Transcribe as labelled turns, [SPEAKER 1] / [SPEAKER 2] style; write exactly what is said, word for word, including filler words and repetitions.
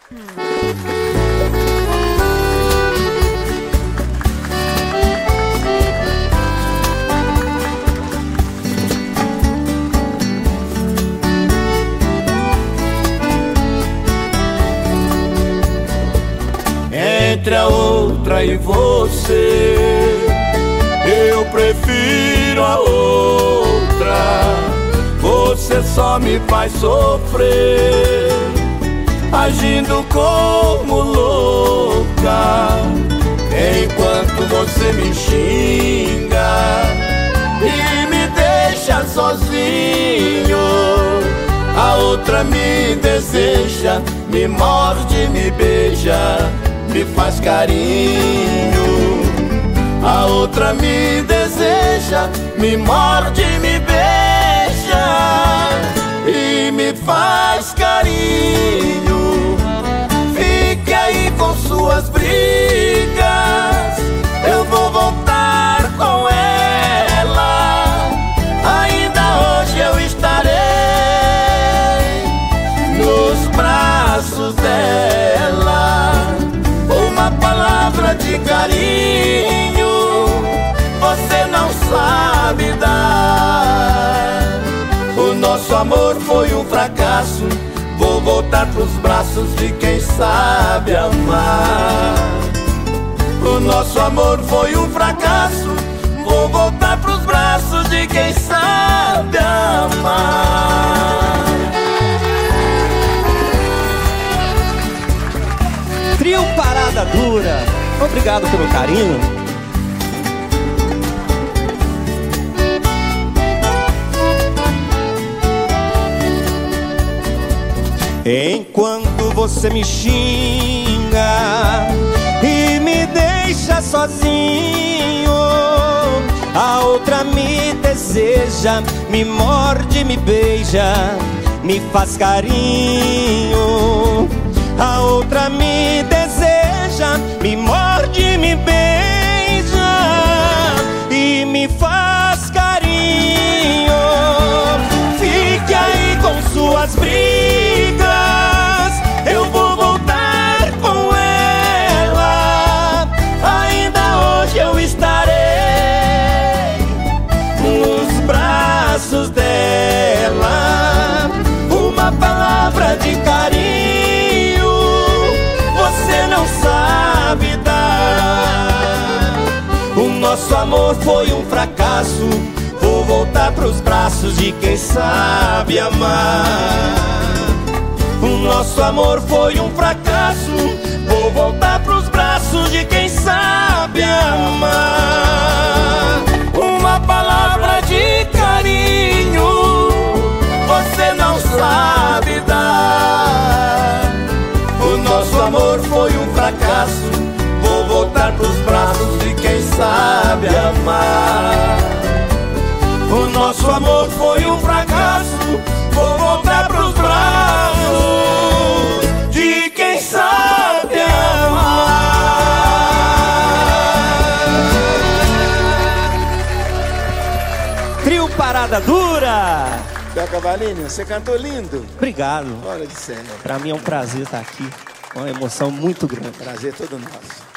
[SPEAKER 1] Entre a outra e você, eu prefiro a outra. Você só me faz sofrer, agindo como louca, enquanto você me xinga e me deixa sozinho. A outra me deseja, me morde, me beija, me faz carinho. A outra me deseja, me morde, me beija e me faz carinho. Fique aí com suas brigas, eu vou voltar com ela. Ainda hoje eu estarei nos braços dela. Uma palavra de carinho você não sabe dar. O nosso amor foi um fracasso, vou voltar pros braços de quem sabe amar. O nosso amor foi um fracasso, vou voltar pros braços de quem sabe amar.
[SPEAKER 2] Trio Parada Dura, obrigado pelo carinho. Enquanto você me xinga e me deixa sozinho, a outra me deseja, me morde, me beija, me faz carinho. A outra me deseja, me morde, me beija e me faz carinho. Fique aí com suas brigas, eu vou voltar com ela. Ainda hoje eu estarei nos braços dela. Uma palavra de carinho você não sabe dar. O nosso amor foi um fracasso, vou voltar pros braços de quem sabe amar. O nosso amor foi um fracasso, vou voltar pros braços de quem sabe amar. Uma palavra de carinho você não sabe dar. O nosso amor foi um fracasso, vou voltar pros braços de quem sabe amar. O nosso amor foi um fracasso, vou voltar pros braços de quem sabe amar. Trio Parada Dura.
[SPEAKER 3] Bel Cavalinho, você cantou lindo.
[SPEAKER 2] Obrigado.
[SPEAKER 3] Fora de cena.
[SPEAKER 2] Pra mim é um prazer estar aqui, uma emoção muito grande.
[SPEAKER 3] Prazer todo nosso.